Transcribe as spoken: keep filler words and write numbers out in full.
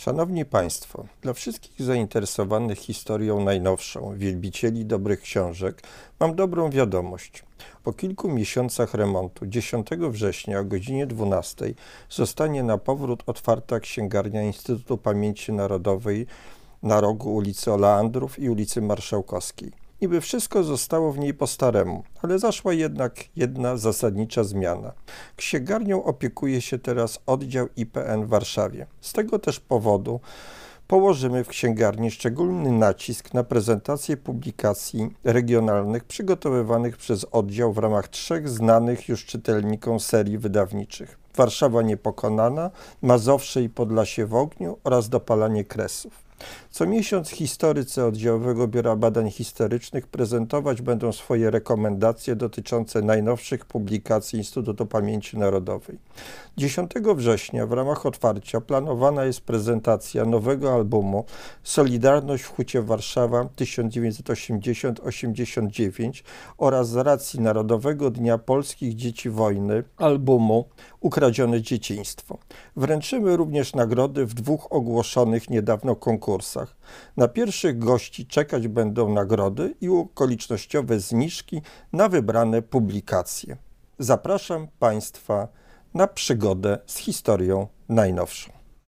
Szanowni Państwo, dla wszystkich zainteresowanych historią najnowszą, wielbicieli dobrych książek, mam dobrą wiadomość. Po kilku miesiącach remontu, dziesiątego września o godzinie dwunastej zostanie na powrót otwarta księgarnia Instytutu Pamięci Narodowej na rogu ulicy Oleandrów i ulicy Marszałkowskiej. Niby wszystko zostało w niej po staremu, ale zaszła jednak jedna zasadnicza zmiana. Księgarnią opiekuje się teraz oddział I P N w Warszawie. Z tego też powodu położymy w księgarni szczególny nacisk na prezentację publikacji regionalnych przygotowywanych przez oddział w ramach trzech znanych już czytelnikom serii wydawniczych: Warszawa niepokonana, Mazowsze i Podlasie w ogniu oraz Dopalanie Kresów. Co miesiąc historycy Oddziałowego Biura Badań Historycznych prezentować będą swoje rekomendacje dotyczące najnowszych publikacji Instytutu Pamięci Narodowej. dziesiątego września w ramach otwarcia planowana jest prezentacja nowego albumu Solidarność w Hucie Warszawa tysiąc dziewięćset osiemdziesiąt osiemdziesiąt dziewięć oraz z racji Narodowego Dnia Polskich Dzieci Wojny albumu Ukradzione Dzieciństwo. Wręczymy również nagrody w dwóch ogłoszonych niedawno konkursach. Na pierwszych gości czekać będą nagrody i okolicznościowe zniżki na wybrane publikacje. Zapraszam Państwa na przygodę z historią najnowszą.